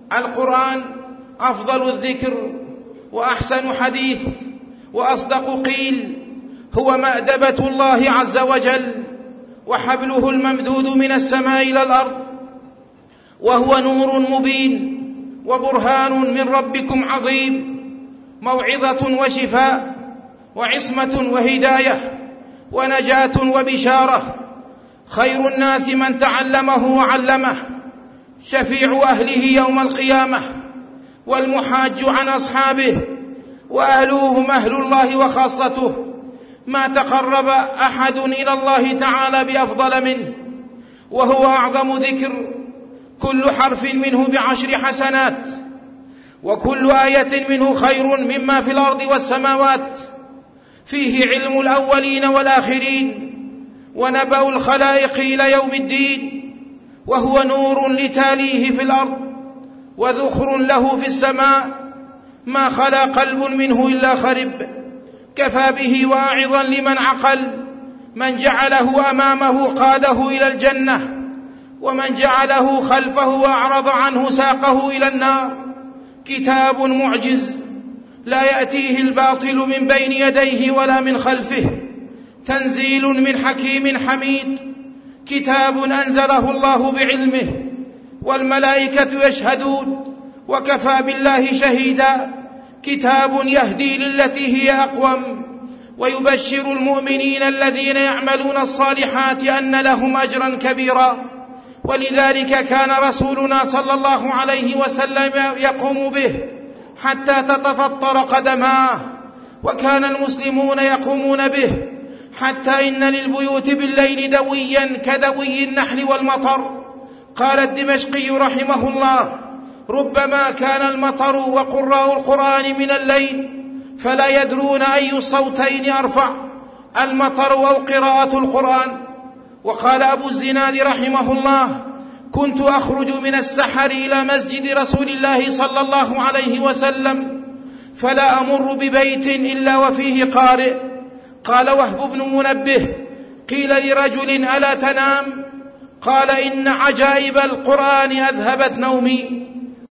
القرآن أفضل الذكر وأحسن حديث وأصدق قيل، هو مأدبة الله عز وجل وحبله الممدود من السماء إلى الأرض، وهو نور مبين وبرهان من ربكم عظيم، موعظة وشفاء وعصمة وهداية ونجاة وبشارة. خير الناس من تعلمه وعلمه، شفيع أهله يوم القيامة، والمحاج عن أصحابه، وأهله هم أهل الله وخاصته. ما تقرب أحد إلى الله تعالى بأفضل منه، وهو أعظم ذكر، كل حرف منه ب10 حسنات، وكل آية منه خير مما في الأرض والسماوات. فيه علم الأولين والآخرين ونبأ الخلائق إلى يوم الدين، وهو نور لتاليه في الأرض وذخر له في السماء، ما خلا قلب منه إلا خرب. كفى به واعظا لمن عقل، من جعله أمامه قاده إلى الجنة، ومن جعله خلفه وأعرض عنه ساقه إلى النار. كتاب معجز لا يأتيه الباطل من بين يديه ولا من خلفه، تنزيل من حكيم حميد. كتاب أنزله الله بعلمه، والملائكة يشهدون، وكفى بالله شهيدا. كتاب يهدي للتي هي أقوم، ويبشر المؤمنين الذين يعملون الصالحات أن لهم أجرا كبيرا. ولذلك كان رسولنا صلى الله عليه وسلم يقوم به حتى تتفطر قدماه، وكان المسلمون يقومون به حتى إن للبيوت بالليل دويا كدوي النحل والمطر. قال الدمشقي رحمه الله: ربما كان المطر وقراء القرآن من الليل، فلا يدرون أي الصوتين أرفع، المطر أو قراءة القرآن. وقال أبو الزناد رحمه الله: كنت أخرج من السحر إلى مسجد رسول الله صلى الله عليه وسلم، فلا أمر ببيت إلا وفيه قارئ. قال وهب بن منبه: قيل لرجل: ألا تنام؟ قال: إن عجائب القرآن أذهبت نومي.